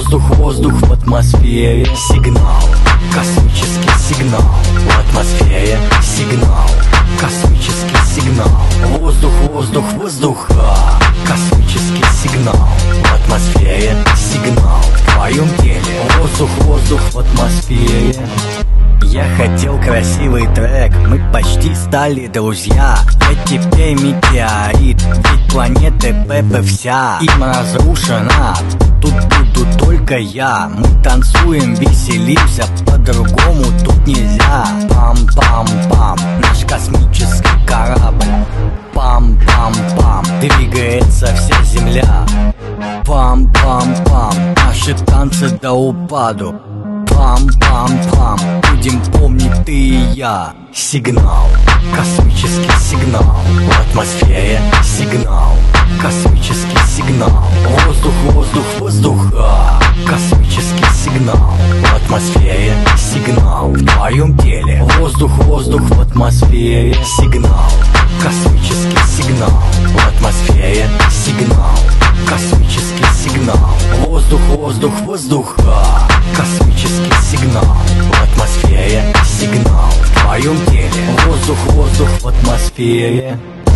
Воздух в атмосфере. Сигнал, космический сигнал. В атмосфере сигнал, космический сигнал. Воздух, космический сигнал. В атмосфере сигнал. В твоем теле воздух в атмосфере. Я хотел красивый трек, мы почти стали друзья. Я теперь метеорит, ведь планета Пепе вся им разрушена. Тут буду только я. Мы танцуем, веселимся, по-другому тут нельзя. Пам-пам-пам, наш космический корабль. Пам-пам-пам, двигается вся земля. Пам-пам-пам, наши танцы до упаду. Пам-пам-пам, будем помнить ты и я. Сигнал, космический сигнал. В атмосфере сигнал, космический сигнал. Воздух, космический сигнал. В атмосфере сигнал. В твоем теле воздух в атмосфере. Сигнал, космический сигнал. В атмосфере сигнал, космический сигнал. Воздух, космический сигнал. В атмосфере сигнал. В твоем теле воздух в атмосфере.